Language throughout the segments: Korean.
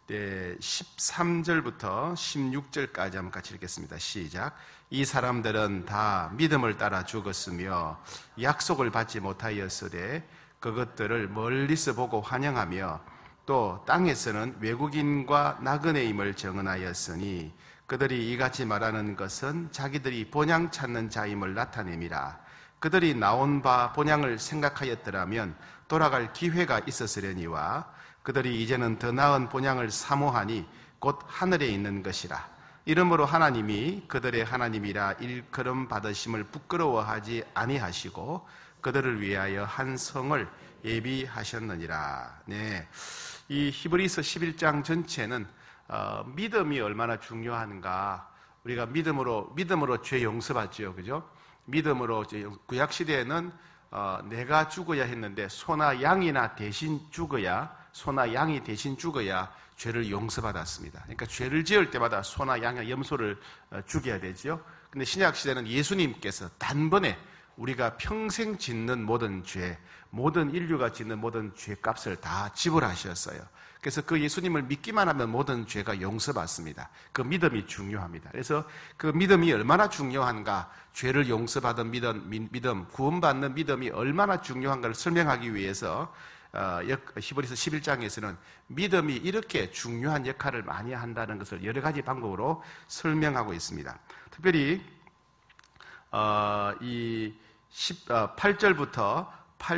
13절부터 16절까지 한번 같이 읽겠습니다. 시작. 이 사람들은 다 믿음을 따라 죽었으며 약속을 받지 못하였으되 그것들을 멀리서 보고 환영하며 또 땅에서는 외국인과 나그네임을 증언하였으니 그들이 이같이 말하는 것은 자기들이 본향 찾는 자임을 나타냄이라. 그들이 나온 바 본향을 생각하였더라면 돌아갈 기회가 있었으려니와 그들이 이제는 더 나은 본향을 사모하니 곧 하늘에 있는 것이라. 이러므로 하나님이 그들의 하나님이라 일컬음 받으심을 부끄러워하지 아니하시고 그들을 위하여 한 성을 예비하셨느니라. 네, 이 히브리서 11장 전체는 믿음이 얼마나 중요한가. 우리가 믿음으로 죄 용서받죠, 그죠? 믿음으로 구약 시대에는 내가 죽어야 했는데 소나 양이나 대신 죽어야, 소나 양이 대신 죽어야 죄를 용서받았습니다. 그러니까 죄를 지을 때마다 소나 양이나 염소를 죽여야 되죠. 근데 신약 시대는 예수님께서 단번에 우리가 평생 짓는 모든 죄, 모든 인류가 짓는 모든 죄값을 다 지불하셨어요. 그래서 그 예수님을 믿기만 하면 모든 죄가 용서받습니다. 그 믿음이 중요합니다. 그래서 그 믿음이 얼마나 중요한가, 죄를 용서받은 믿음, 구원받는 믿음이 얼마나 중요한가를 설명하기 위해서 히브리서 11장에서는 믿음이 이렇게 중요한 역할을 많이 한다는 것을 여러 가지 방법으로 설명하고 있습니다. 특별히 이 8절부터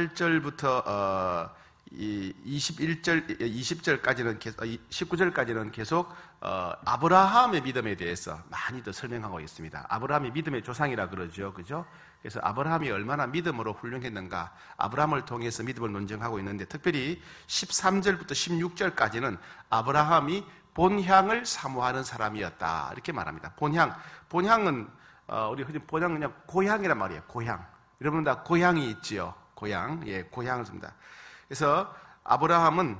20절까지는 19절까지는 계속 아브라함의 믿음에 대해서 많이 더 설명하고 있습니다. 아브라함이 믿음의 조상이라 그러죠, 그죠? 그래서 아브라함이 얼마나 믿음으로 훌륭했는가, 아브라함을 통해서 믿음을 논증하고 있는데, 특별히 13절부터 16절까지는 아브라함이 본향을 사모하는 사람이었다 이렇게 말합니다. 본향은 우리 흔히 본향 그냥 고향이란 말이에요. 고향. 여러분 다 고향이 있지요. 고향, 예, 고향을 씁니다. 그래서 아브라함은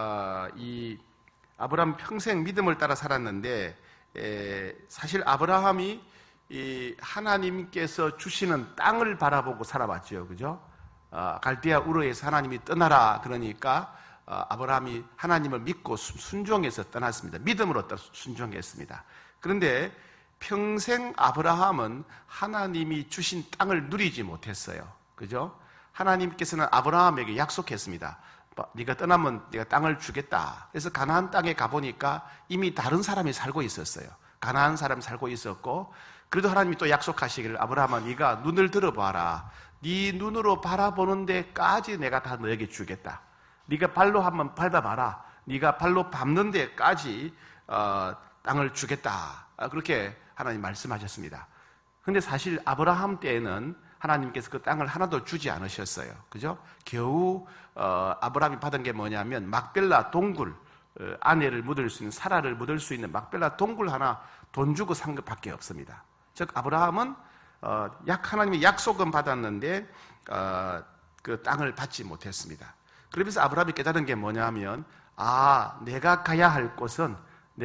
아브라함 평생 믿음을 따라 살았는데, 사실 아브라함이 이 하나님께서 주시는 땅을 바라보고 살아왔죠, 그죠? 갈대아 우르에서 하나님이 떠나라 그러니까 아브라함이 하나님을 믿고 순종해서 떠났습니다. 믿음으로 순종했습니다. 그런데 평생 아브라함은 하나님이 주신 땅을 누리지 못했어요, 그죠? 하나님께서는 아브라함에게 약속했습니다. 네가 떠나면 네가 땅을 주겠다. 그래서 가나안 땅에 가보니까 이미 다른 사람이 살고 있었어요. 가나안 사람이 살고 있었고, 그래도 하나님이 또 약속하시기를 아브라함아 네가 눈을 들어봐라. 네 눈으로 바라보는 데까지 내가 다 너에게 주겠다. 네가 발로 한번 밟아봐라. 네가 발로 밟는 데까지 땅을 주겠다. 그렇게 하나님 말씀하셨습니다. 그런데 사실 아브라함 때에는 하나님께서 그 땅을 하나도 주지 않으셨어요, 그죠? 겨우 아브라함이 받은 게 뭐냐면 막벨라 동굴, 아내를 묻을 수 있는, 사라를 묻을 수 있는 막벨라 동굴 하나 돈 주고 산 것밖에 없습니다. 즉 아브라함은 하나님의 약속은 받았는데 그 땅을 받지 못했습니다. 그러면서 아브라함이 깨달은 게 뭐냐면, 내가 가야 할 곳은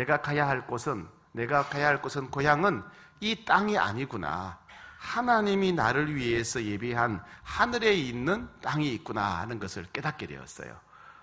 고향은 이 땅이 아니구나. 하나님이 나를 위해서 예비한 하늘에 있는 땅이 있구나 하는 것을 깨닫게 되었어요.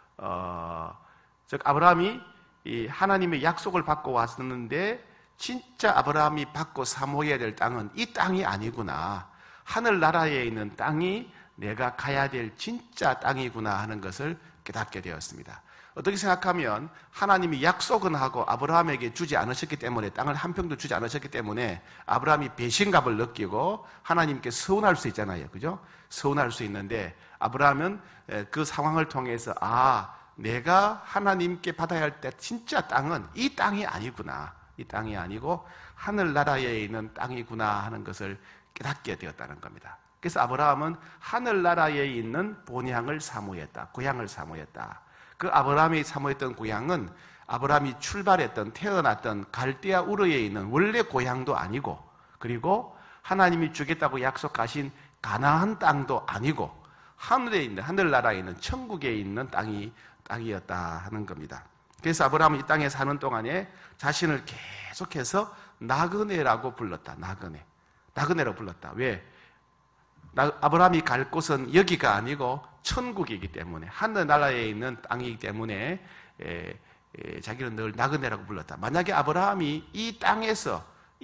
즉 아브라함이 이 하나님의 약속을 받고 왔었는데, 진짜 아브라함이 받고 사모해야 될 땅은 이 땅이 아니구나. 하늘나라에 있는 땅이 내가 가야 될 진짜 땅이구나 하는 것을 깨닫게 되었습니다. 어떻게 생각하면 하나님이 약속은 하고 아브라함에게 주지 않으셨기 때문에, 땅을 한 평도 주지 않으셨기 때문에 아브라함이 배신감을 느끼고 하나님께 서운할 수 있잖아요, 그죠? 서운할 수 있는데, 아브라함은 그 상황을 통해서 내가 하나님께 받아야 할 때 진짜 땅은 이 땅이 아니구나, 이 땅이 아니고 하늘나라에 있는 땅이구나 하는 것을 깨닫게 되었다는 겁니다. 그래서 아브라함은 하늘나라에 있는 본향을 사모했다, 고향을 사모했다. 그 아브라함이 사모했던 고향은 아브라함이 출발했던, 태어났던 갈대아 우르에 있는 원래 고향도 아니고, 그리고 하나님이 주겠다고 약속하신 가나안 땅도 아니고, 하늘에 있는, 하늘나라에 있는, 천국에 있는 땅이었다 하는 겁니다. 그래서 아브라함은 이 땅에 사는 동안에 자신을 계속해서 나그네라고 불렀다. 나그네라고 불렀다. 왜? 아브라함이 갈 곳은 여기가 아니고 천국이기 때문에, 하늘나라에 있는 땅이기 때문에 자기는 늘 나그네라고 불렀다. 만약에 아브라함이 이 땅에서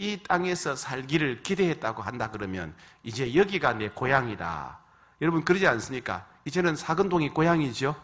살기를 기대했다고 한다 그러면 이제 여기가 내 고향이다. 여러분 그러지 않습니까? 이제는 사근동이 고향이죠.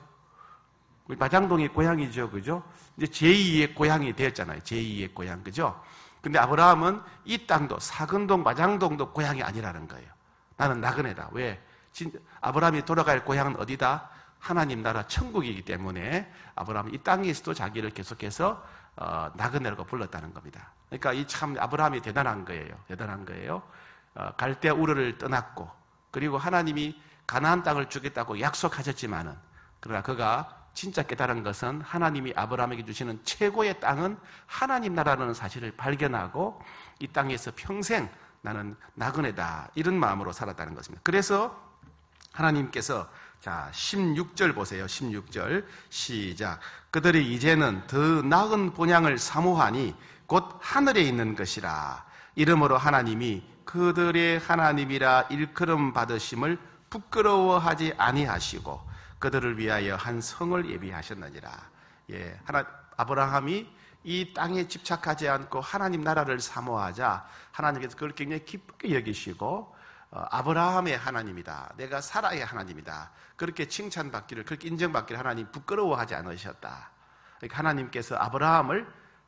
마장동이 고향이죠. 그죠? 이제 제2의 고향이 되었잖아요. 제2의 고향. 그죠? 근데 아브라함은 이 땅도 사근동, 마장동도 고향이 아니라는 거예요. 나는 나그네다. 왜? 아브라함이 돌아갈 고향은 어디다? 하나님 나라 천국이기 때문에 아브라함은 이 땅에서도 자기를 계속해서 나그네라고 불렀다는 겁니다. 그러니까 이 참 아브라함이 대단한 거예요. 대단한 거예요. 갈대아 우르를 떠났고 그리고 하나님이 가나안 땅을 주겠다고 약속하셨지만은 그러나 그가 진짜 깨달은 것은 하나님이 아브라함에게 주시는 최고의 땅은 하나님 나라라는 사실을 발견하고 이 땅에서 평생 나는 나그네다 이런 마음으로 살았다는 것입니다. 그래서 하나님께서 자 16절 보세요. 16절 시작. 그들이 이제는 더 나은 본향을 사모하니 곧 하늘에 있는 것이라. 이러므로 하나님이 그들의 하나님이라 일컬음 받으심을 부끄러워하지 아니하시고 그들을 위하여 한 성을 예비하셨느니라. 예, 아브라함이 이 땅에 집착하지 않고 하나님 나라를 사모하자 하나님께서 그걸 굉장히 기쁘게 여기시고 아브라함의 하나님이다. 내가 사라의 하나님이다. 그렇게 칭찬받기를, 그렇게 인정받기를 하나님 부끄러워하지 않으셨다. 그러니까 하나님께서 아브라함을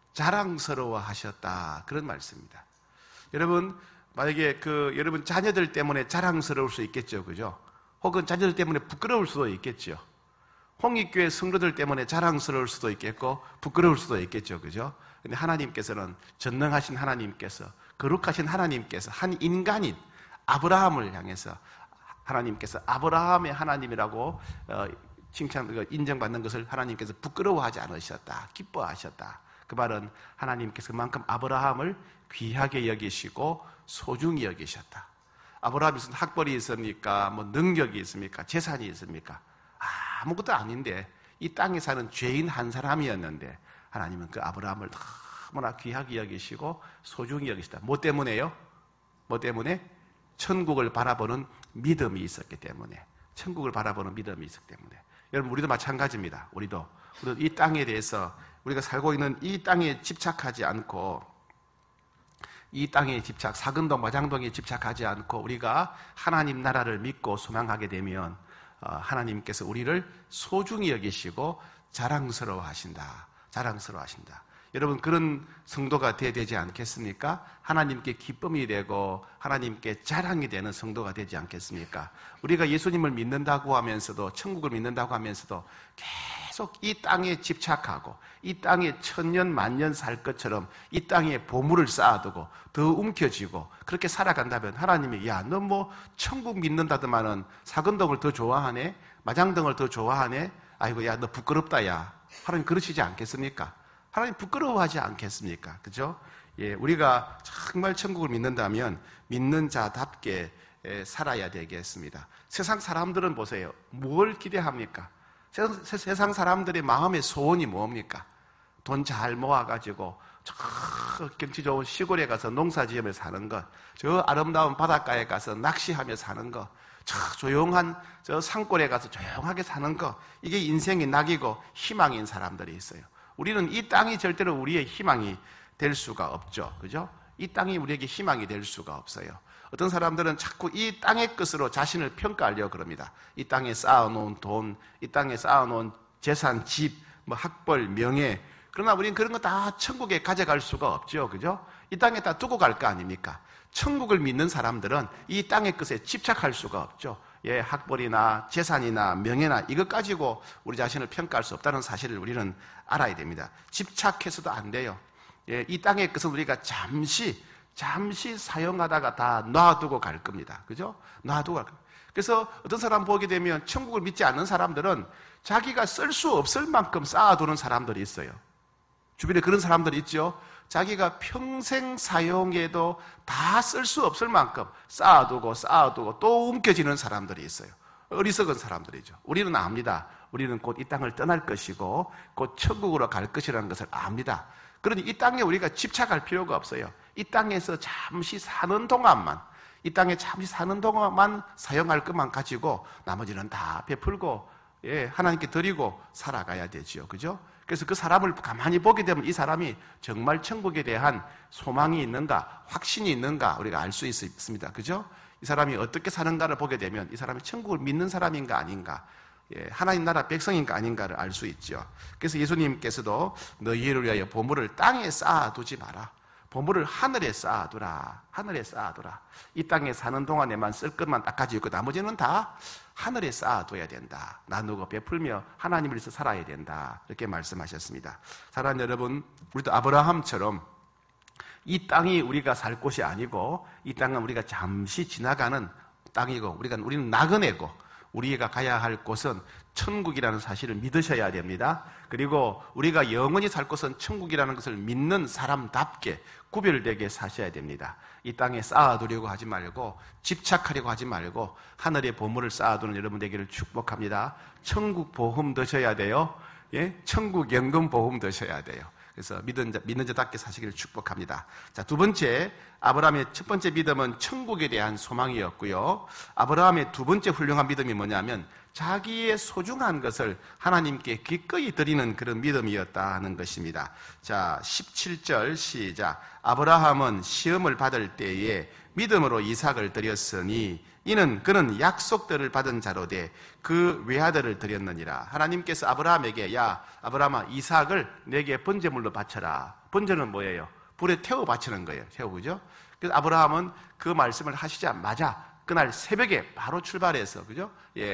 자랑스러워하셨다. 그런 말씀입니다. 여러분, 만약에 여러분 자녀들 때문에 자랑스러울 수 있겠죠. 그죠? 혹은 자녀들 때문에 부끄러울 수도 있겠죠. 홍익교회 성도들 때문에 자랑스러울 수도 있겠고 부끄러울 수도 있겠죠. 그죠? 근데 하나님께서는 전능하신 하나님께서 거룩하신 하나님께서 한 인간인 아브라함을 향해서 하나님께서 아브라함의 하나님이라고 인정받는 것을 하나님께서 부끄러워하지 않으셨다. 기뻐하셨다. 그 말은 하나님께서 그만큼 아브라함을 귀하게 여기시고 소중히 여기셨다. 아브라함이 무슨 학벌이 있습니까? 뭐 능력이 있습니까? 재산이 있습니까? 아무것도 아닌데 이 땅에 사는 죄인 한 사람이었는데 하나님은 그 아브라함을 너무나 귀하게 여기시고 소중히 여기시다. 뭐 때문에요? 뭐 때문에? 천국을 바라보는 믿음이 있었기 때문에. 천국을 바라보는 믿음이 있었기 때문에. 여러분 우리도 마찬가지입니다. 우리도 이 땅에 대해서 우리가 살고 있는 이 땅에 집착하지 않고 이 땅에 사근동, 마장동에 집착하지 않고 우리가 하나님 나라를 믿고 소망하게 되면 하나님께서 우리를 소중히 여기시고 자랑스러워하신다. 자랑스러워하신다. 여러분 그런 성도가 돼야 되지 않겠습니까? 하나님께 기쁨이 되고 하나님께 자랑이 되는 성도가 되지 않겠습니까? 우리가 예수님을 믿는다고 하면서도 천국을 믿는다고 하면서도 계속 이 땅에 집착하고 이 땅에 천년 만년 살 것처럼 이 땅에 보물을 쌓아두고 더 움켜쥐고 그렇게 살아간다면 하나님이 야, 너 뭐 천국 믿는다더만은 사근동을 더 좋아하네? 마장동을 더 좋아하네? 아이고 야, 너 부끄럽다 야. 하나님 그러시지 않겠습니까? 하나님 부끄러워하지 않겠습니까? 그죠? 예, 우리가 정말 천국을 믿는다면 믿는 자답게 살아야 되겠습니다. 세상 사람들은 보세요. 뭘 기대합니까? 세상 사람들의 마음의 소원이 뭡니까? 돈 잘 모아가지고 저 경치 좋은 시골에 가서 농사 지으며 사는 것, 저 아름다운 바닷가에 가서 낚시하며 사는 것, 저 조용한 저 산골에 가서 조용하게 사는 것, 이게 인생의 낙이고 희망인 사람들이 있어요. 우리는 이 땅이 절대로 우리의 희망이 될 수가 없죠. 그죠? 이 땅이 우리에게 희망이 될 수가 없어요. 어떤 사람들은 자꾸 이 땅의 것으로 자신을 평가하려고 그럽니다. 이 땅에 쌓아놓은 돈, 이 땅에 쌓아놓은 재산, 집, 뭐 학벌, 명예. 그러나 우리는 그런 거 다 천국에 가져갈 수가 없죠. 그죠? 이 땅에다 두고 갈 거 아닙니까? 천국을 믿는 사람들은 이 땅의 것에 집착할 수가 없죠. 예, 학벌이나 재산이나 명예나 이것 가지고 우리 자신을 평가할 수 없다는 사실을 우리는 알아야 됩니다. 집착해서도 안 돼요. 예, 이 땅의 것은 우리가 잠시 사용하다가 다 놔두고 갈 겁니다. 그죠? 놔두고 갈 겁니다. 그래서 어떤 사람 보게 되면 천국을 믿지 않는 사람들은 자기가 쓸 수 없을 만큼 쌓아두는 사람들이 있어요. 주변에 그런 사람들이 있죠. 자기가 평생 사용해도 다 쓸 수 없을 만큼 쌓아두고 또 움켜쥐는 사람들이 있어요. 어리석은 사람들이죠. 우리는 압니다. 우리는 곧 이 땅을 떠날 것이고 곧 천국으로 갈 것이라는 것을 압니다. 그러니 이 땅에 우리가 집착할 필요가 없어요. 이 땅에서 잠시 사는 동안만, 이 땅에 잠시 사는 동안만 사용할 것만 가지고 나머지는 다 베풀고 예, 하나님께 드리고 살아가야 되지요. 그죠? 그래서 그 사람을 가만히 보게 되면 이 사람이 정말 천국에 대한 소망이 있는가, 확신이 있는가 우리가 알 수 있습니다. 그죠? 이 사람이 어떻게 사는가를 보게 되면 이 사람이 천국을 믿는 사람인가 아닌가, 하나님 나라 백성인가 아닌가를 알 수 있죠. 그래서 예수님께서도 너희를 위하여 보물을 땅에 쌓아두지 마라. 보물을 하늘에 쌓아두라. 하늘에 쌓아두라. 이 땅에 사는 동안에만 쓸 것만 딱 가지고 있고 나머지는 다 하늘에 쌓아둬야 된다. 나누고 베풀며 하나님을 위해서 살아야 된다. 이렇게 말씀하셨습니다. 사랑하는 여러분, 우리도 아브라함처럼 이 땅이 우리가 살 곳이 아니고 이 땅은 우리가 잠시 지나가는 땅이고 우리는 나그네고 우리가 가야 할 곳은 천국이라는 사실을 믿으셔야 됩니다. 그리고 우리가 영원히 살 곳은 천국이라는 것을 믿는 사람답게 구별되게 사셔야 됩니다. 이 땅에 쌓아두려고 하지 말고 집착하려고 하지 말고 하늘의 보물을 쌓아두는 여러분 되기를 축복합니다. 천국 보험 드셔야 돼요. 천국 연금 보험 드셔야 돼요. 그래서 믿는 자답게 사시기를 축복합니다. 자, 두 번째, 아브라함의 첫 번째 믿음은 천국에 대한 소망이었고요. 아브라함의 두 번째 훌륭한 믿음이 뭐냐면 자기의 소중한 것을 하나님께 기꺼이 드리는 그런 믿음이었다는 것입니다. 자, 17절 시작. 아브라함은 시험을 받을 때에 믿음으로 이삭을 드렸으니 그는 약속들을 받은 자로 돼 그 외아들을 드렸느니라. 하나님께서 아브라함에게 야 아브라함아 이삭을 내게 번제물로 바쳐라. 번제는 뭐예요? 불에 태워 바치는 거예요. 태우죠. 그래서 아브라함은 그 말씀을 하시자마자 그날 새벽에 바로 출발해서 그죠?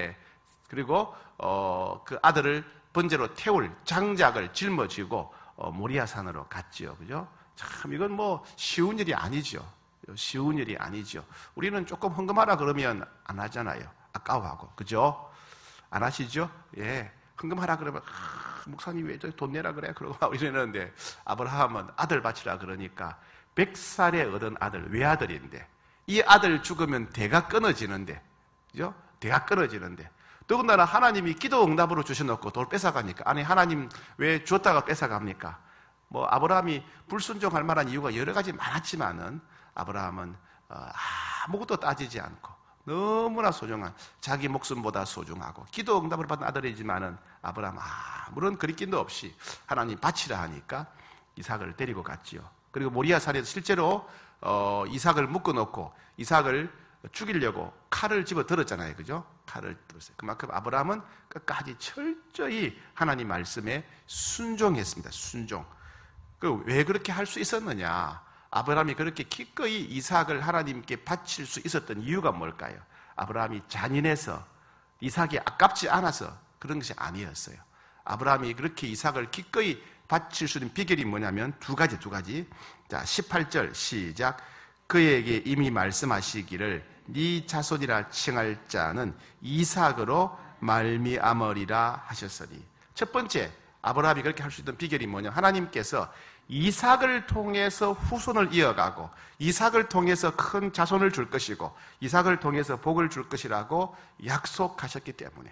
그리고 그 아들을 번제로 태울 장작을 짊어지고 모리아산으로 갔지요. 그죠? 참 이건 뭐 쉬운 일이 아니죠. 쉬운 일이 아니죠. 우리는 조금 헌금하라 그러면 안 하잖아요. 아까워하고. 그죠? 안 하시죠? 헌금하라 그러면 목사님 왜 돈 내라 그래? 그러고 이러는데 아브라함은 아들 바치라 그러니까 100살에 얻은 아들, 외아들인데 이 아들 죽으면 대가 끊어지는데 그죠? 대가 끊어지는데 더군다나 하나님이 기도 응답으로 주셔놓고 돌 뺏어가니까 아니 하나님 왜 줬다가 뺏어갑니까? 뭐 아브라함이 불순종할 만한 이유가 여러 가지 많았지만은 아브라함은 아무것도 따지지 않고 너무나 소중한 자기 목숨보다 소중하고 기도 응답을 받은 아들이지만은 아브라함 아무런 거리낌도 없이 하나님 바치라 하니까 이삭을 데리고 갔지요. 그리고 모리아산에서 실제로 이삭을 묶어놓고 이삭을 죽이려고 칼을 집어 들었잖아요. 그죠? 칼을 들었어요. 그만큼 아브라함은 끝까지 철저히 하나님 말씀에 순종했습니다. 순종. 왜 그렇게 할 수 있었느냐? 아브라함이 그렇게 기꺼이 이삭을 하나님께 바칠 수 있었던 이유가 뭘까요? 아브라함이 잔인해서 이삭이 아깝지 않아서 그런 것이 아니었어요. 아브라함이 그렇게 이삭을 기꺼이 바칠 수 있는 비결이 뭐냐면 두 가지. 자, 18절 시작. 그에게 이미 말씀하시기를 네 자손이라 칭할 자는 이삭으로 말미암으리라 하셨으니. 첫 번째, 아브라함이 그렇게 할 수 있는 비결이 뭐냐? 하나님께서 이삭을 통해서 후손을 이어가고 이삭을 통해서 큰 자손을 줄 것이고 이삭을 통해서 복을 줄 것이라고 약속하셨기 때문에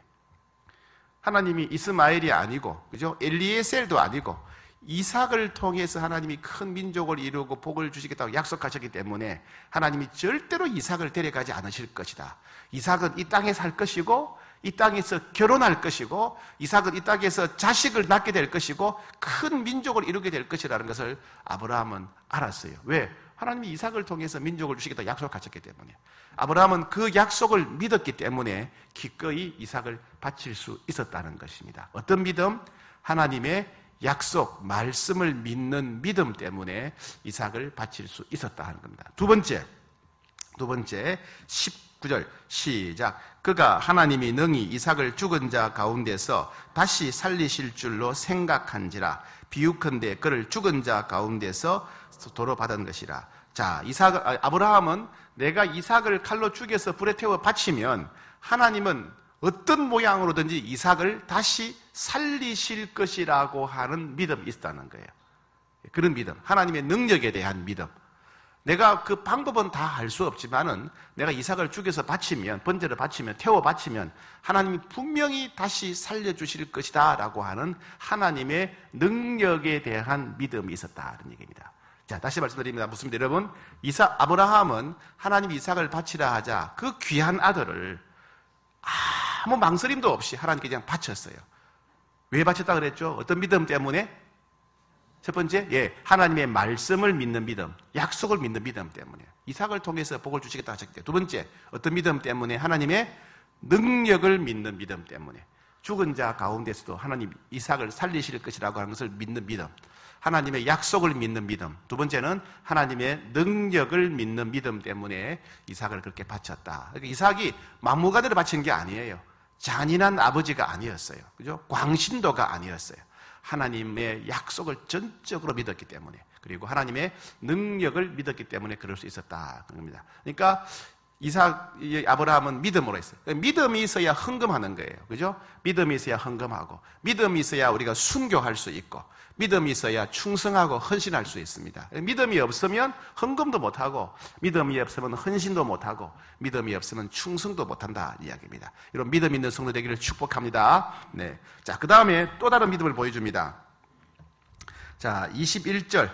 하나님이 이스마엘이 아니고 그죠? 엘리에셀도 아니고 이삭을 통해서 하나님이 큰 민족을 이루고 복을 주시겠다고 약속하셨기 때문에 하나님이 절대로 이삭을 데려가지 않으실 것이다. 이삭은 이 땅에 살 것이고 이 땅에서 결혼할 것이고 이삭은 이 땅에서 자식을 낳게 될 것이고 큰 민족을 이루게 될 것이라는 것을 아브라함은 알았어요. 왜? 하나님이 이삭을 통해서 민족을 주시겠다고 약속하셨기 때문에 아브라함은 그 약속을 믿었기 때문에 기꺼이 이삭을 바칠 수 있었다는 것입니다. 어떤 믿음? 하나님의 약속, 말씀을 믿는 믿음 때문에 이삭을 바칠 수 있었다 하는 겁니다. 두 번째 19절 시작. 그가 하나님이 능히 이삭을 죽은 자 가운데서 다시 살리실 줄로 생각한지라 비유컨대 그를 죽은 자 가운데서 도로 받은 것이라. 자, 아브라함은 내가 이삭을 칼로 죽여서 불에 태워 바치면 하나님은 어떤 모양으로든지 이삭을 다시 살리실 것이라고 하는 믿음이 있다는 거예요. 그런 믿음, 하나님의 능력에 대한 믿음. 내가 그 방법은 다 알 수 없지만은 내가 이삭을 죽여서 바치면, 번제를 바치면, 태워 바치면 하나님이 분명히 다시 살려주실 것이다 라고 하는 하나님의 능력에 대한 믿음이 있었다는 얘기입니다. 자, 다시 말씀드립니다. 무슨 여러분, 아브라함은 하나님이 이삭을 바치라 하자 그 귀한 아들을 아무 망설임도 없이 하나님께 그냥 바쳤어요. 왜 바쳤다 그랬죠? 어떤 믿음 때문에? 첫 번째, 하나님의 말씀을 믿는 믿음, 약속을 믿는 믿음 때문에. 이삭을 통해서 복을 주시겠다 하셨기 때문에. 두 번째, 어떤 믿음 때문에? 하나님의 능력을 믿는 믿음 때문에. 죽은 자 가운데서도 하나님 이삭을 살리실 것이라고 하는 것을 믿는 믿음. 하나님의 약속을 믿는 믿음. 두 번째는 하나님의 능력을 믿는 믿음 때문에 이삭을 그렇게 바쳤다. 그러니까 이삭이 막무가내로 바친 게 아니에요. 잔인한 아버지가 아니었어요. 그죠? 광신도가 아니었어요. 하나님의 약속을 전적으로 믿었기 때문에, 그리고 하나님의 능력을 믿었기 때문에 그럴 수 있었다. 그럽니다. 그러니까 아브라함은 믿음으로 했어요. 믿음이 있어야 헌금하는 거예요. 그죠? 믿음이 있어야 헌금하고, 믿음이 있어야 우리가 순교할 수 있고, 믿음이 있어야 충성하고 헌신할 수 있습니다. 믿음이 없으면 헌금도 못하고, 믿음이 없으면 헌신도 못하고, 믿음이 없으면 충성도 못한다 이야기입니다. 이런 믿음 있는 성도 되기를 축복합니다. 네. 자, 그 다음에 또 다른 믿음을 보여줍니다. 자, 20절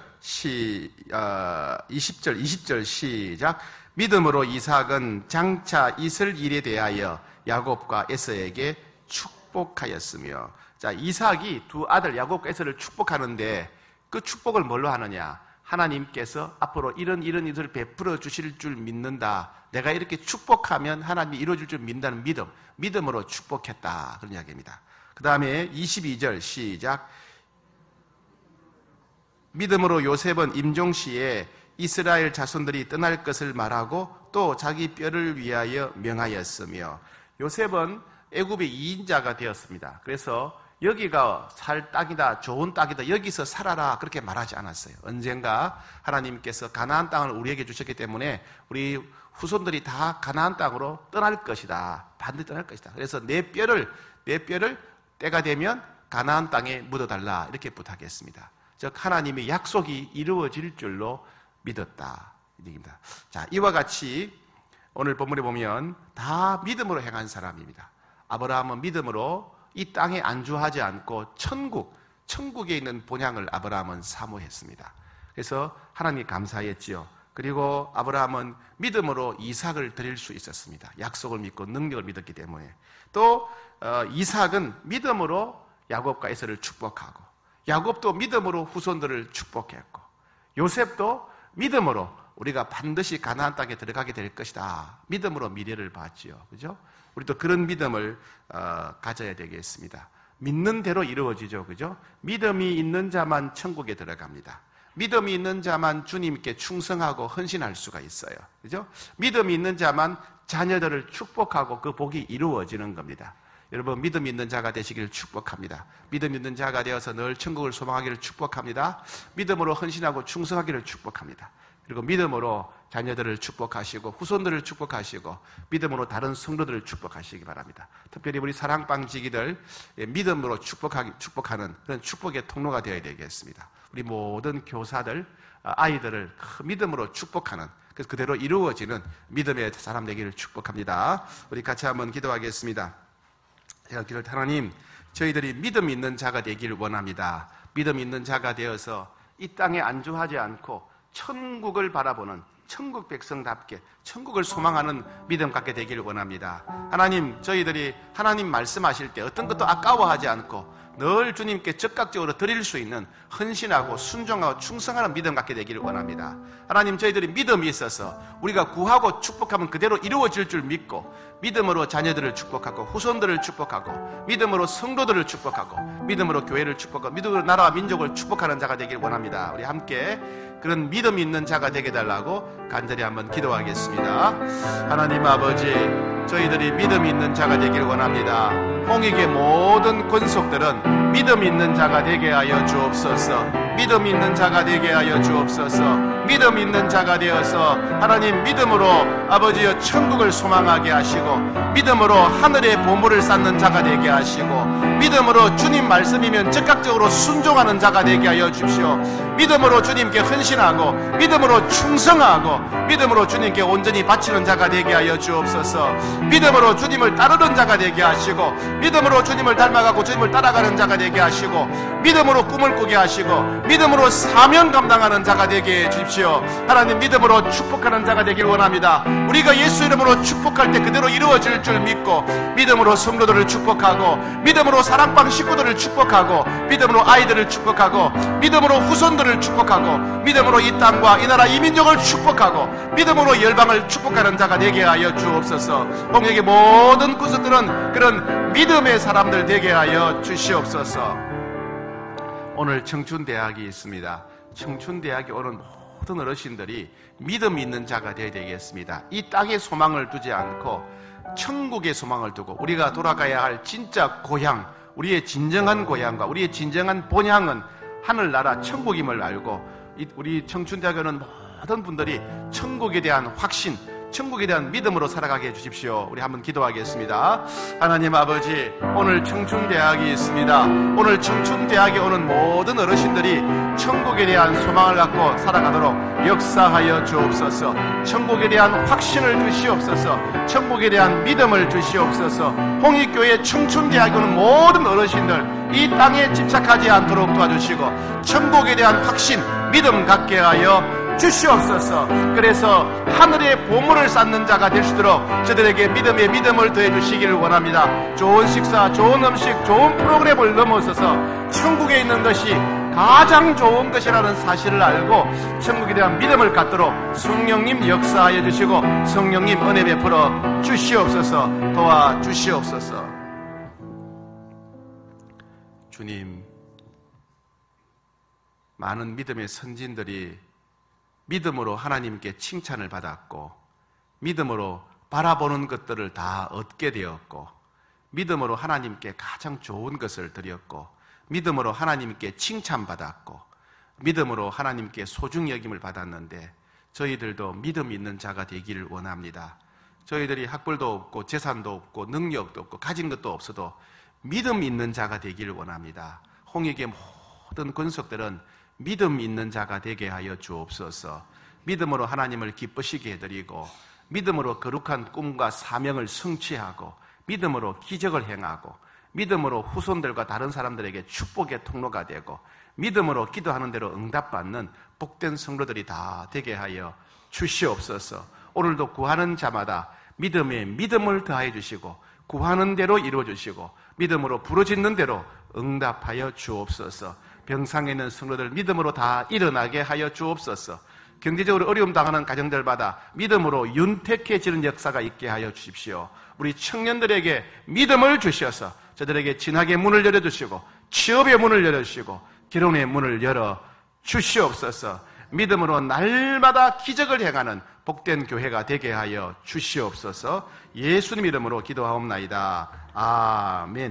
시작. 믿음으로 이삭은 장차 있을 일에 대하여 야곱과 에서에게 축복하였으며. 자, 이삭이 두 아들 야곱과 에서를 축복하는데 그 축복을 뭘로 하느냐? 하나님께서 앞으로 이런 일을 베풀어 주실 줄 믿는다. 내가 이렇게 축복하면 하나님이 이루어질 줄 믿는다는 믿음으로 축복했다. 그런 이야기입니다. 그 다음에 22절 시작. 믿음으로 요셉은 임종시에 이스라엘 자손들이 떠날 것을 말하고 또 자기 뼈를 위하여 명하였으며. 요셉은 애굽의 2인자가 되었습니다. 그래서 여기가 살 땅이다, 좋은 땅이다, 여기서 살아라 그렇게 말하지 않았어요. 언젠가 하나님께서 가나안 땅을 우리에게 주셨기 때문에 우리 후손들이 다 가나안 땅으로 떠날 것이다. 반드시 떠날 것이다. 그래서 내 뼈를 때가 되면 가나안 땅에 묻어달라 이렇게 부탁했습니다. 즉 하나님의 약속이 이루어질 줄로 믿었다 이 얘기입니다. 자, 이와 같이 오늘 본문에 보면 다 믿음으로 행한 사람입니다. 아브라함은 믿음으로 이 땅에 안주하지 않고 천국에 있는 본향을 아브라함은 사모했습니다. 그래서 하나님께 감사했지요. 그리고 아브라함은 믿음으로 이삭을 드릴 수 있었습니다. 약속을 믿고 능력을 믿었기 때문에. 또 이삭은 믿음으로 야곱과 에서를 축복하고, 야곱도 믿음으로 후손들을 축복했고, 요셉도 믿음으로 우리가 반드시 가나안 땅에 들어가게 될 것이다. 믿음으로 미래를 봤지요. 그죠? 우리도 그런 믿음을 가져야 되겠습니다. 믿는 대로 이루어지죠. 그죠? 믿음이 있는 자만 천국에 들어갑니다. 믿음이 있는 자만 주님께 충성하고 헌신할 수가 있어요. 그죠? 믿음이 있는 자만 자녀들을 축복하고 그 복이 이루어지는 겁니다. 여러분, 믿음 있는 자가 되시기를 축복합니다. 믿음 있는 자가 되어서 늘 천국을 소망하기를 축복합니다. 믿음으로 헌신하고 충성하기를 축복합니다. 그리고 믿음으로 자녀들을 축복하시고 후손들을 축복하시고 믿음으로 다른 성도들을 축복하시기 바랍니다. 특별히 우리 사랑방지기들 믿음으로 축복하는 그런 축복의 통로가 되어야 되겠습니다. 우리 모든 교사들, 아이들을 믿음으로 축복하는, 그래서 그대로 이루어지는 믿음의 사람 되기를 축복합니다. 우리 같이 한번 기도하겠습니다. 제가 기도할 때, 하나님, 저희들이 믿음 있는 자가 되기를 원합니다. 믿음 있는 자가 되어서 이 땅에 안주하지 않고 천국을 바라보는 천국 백성답게 천국을 소망하는 믿음 갖게 되기를 원합니다. 하나님, 저희들이 하나님 말씀하실 때 어떤 것도 아까워하지 않고 늘 주님께 적극적으로 드릴 수 있는 헌신하고 순종하고 충성하는 믿음 갖게 되기를 원합니다. 하나님, 저희들이 믿음이 있어서 우리가 구하고 축복하면 그대로 이루어질 줄 믿고 믿음으로 자녀들을 축복하고 후손들을 축복하고 믿음으로 성도들을 축복하고 믿음으로 교회를 축복하고 믿음으로 나라와 민족을 축복하는 자가 되기를 원합니다. 우리 함께 그런 믿음이 있는 자가 되게 달라고 간절히 한번 기도하겠습니다. 하나님 아버지, 저희들이 믿음이 있는 자가 되기를 원합니다. 홍익의 모든 권속들은 믿음 있는 자가 되게 하여 주옵소서. 믿음 있는 자가 되게 하여 주옵소서. 믿음 있는 자가 되어서 하나님 믿음으로 아버지여 천국을 소망하게 하시고 믿음으로 하늘의 보물을 쌓는 자가 되게 하시고 믿음으로 주님 말씀이면 즉각적으로 순종하는 자가 되게 하여 주십시오. 믿음으로 주님께 헌신하고 믿음으로 충성하고 믿음으로 주님께 온전히 바치는 자가 되게 하여 주옵소서. 믿음으로 주님을 따르는 자가 되게 하시고 믿음으로 주님을 닮아가고 주님을 따라가는 자가 되게 하시고 믿음으로 꿈을 꾸게 하시고 믿음으로 사명 감당하는 자가 되게 해 주십시오. 하나님, 믿음으로 축복하는 자가 되길 원합니다. 우리가 예수 이름으로 축복할 때 그대로 이루어질 줄 믿고 믿음으로 성도들을 축복하고 믿음으로 사랑방 식구들을 축복하고, 믿음으로 아이들을 축복하고, 믿음으로 후손들을 축복하고, 믿음으로 이 땅과 이 나라 이 민족을 축복하고, 믿음으로 열방을 축복하는 자가 되게 하여 주옵소서. 홍역의 모든 구석들은 그런 믿음의 사람들 되게 하여 주시옵소서. 오늘 청춘대학이 있습니다. 청춘대학에 오는 모든 어르신들이 믿음 있는 자가 되어야 되겠습니다. 이 땅에 소망을 두지 않고 천국의 소망을 두고, 우리가 돌아가야 할 진짜 고향, 우리의 진정한 고향과 우리의 진정한 본향은 하늘나라 천국임을 알고, 우리 청춘대학교는 모든 분들이 천국에 대한 확신, 천국에 대한 믿음으로 살아가게 해주십시오. 우리 한번 기도하겠습니다. 하나님 아버지, 오늘 청춘대학이 있습니다. 오늘 청춘대학에 오는 모든 어르신들이 천국에 대한 소망을 갖고 살아가도록 역사하여 주옵소서. 천국에 대한 확신을 주시옵소서. 천국에 대한 믿음을 주시옵소서. 홍익교회 청춘대학에 오는 모든 어르신들 이 땅에 집착하지 않도록 도와주시고, 천국에 대한 확신, 믿음 갖게 하여 주시옵소서. 그래서 하늘의 보물을 쌓는 자가 될 수 있도록 저들에게 믿음에 믿음을 더해 주시기를 원합니다. 좋은 식사, 좋은 음식, 좋은 프로그램을 넘어서서 천국에 있는 것이 가장 좋은 것이라는 사실을 알고 천국에 대한 믿음을 갖도록 성령님 역사하여 주시고, 성령님 은혜 베풀어 주시옵소서. 도와주시옵소서. 주님, 많은 믿음의 선진들이 믿음으로 하나님께 칭찬을 받았고, 믿음으로 바라보는 것들을 다 얻게 되었고, 믿음으로 하나님께 가장 좋은 것을 드렸고, 믿음으로 하나님께 칭찬받았고, 믿음으로 하나님께 소중히 여김을 받았는데, 저희들도 믿음 있는 자가 되기를 원합니다. 저희들이 학벌도 없고 재산도 없고 능력도 없고 가진 것도 없어도 믿음 있는 자가 되기를 원합니다. 홍익의 모든 권속들은 믿음 있는 자가 되게 하여 주옵소서. 믿음으로 하나님을 기쁘시게 해드리고, 믿음으로 거룩한 꿈과 사명을 성취하고, 믿음으로 기적을 행하고, 믿음으로 후손들과 다른 사람들에게 축복의 통로가 되고, 믿음으로 기도하는 대로 응답받는 복된 성도들이 다 되게 하여 주시옵소서. 오늘도 구하는 자마다 믿음에 믿음을 더하여 주시고, 구하는 대로 이루어 주시고, 믿음으로 부르짖는 대로 응답하여 주옵소서. 병상에 있는 성도들 믿음으로 다 일어나게 하여 주옵소서. 경제적으로 어려움 당하는 가정들마다 믿음으로 윤택해지는 역사가 있게 하여 주십시오. 우리 청년들에게 믿음을 주셔서 저들에게 진학의 문을 열어주시고, 취업의 문을 열어주시고, 결혼의 문을 열어 주시옵소서. 믿음으로 날마다 기적을 행하는 복된 교회가 되게 하여 주시옵소서. 예수님 이름으로 기도하옵나이다. 아멘.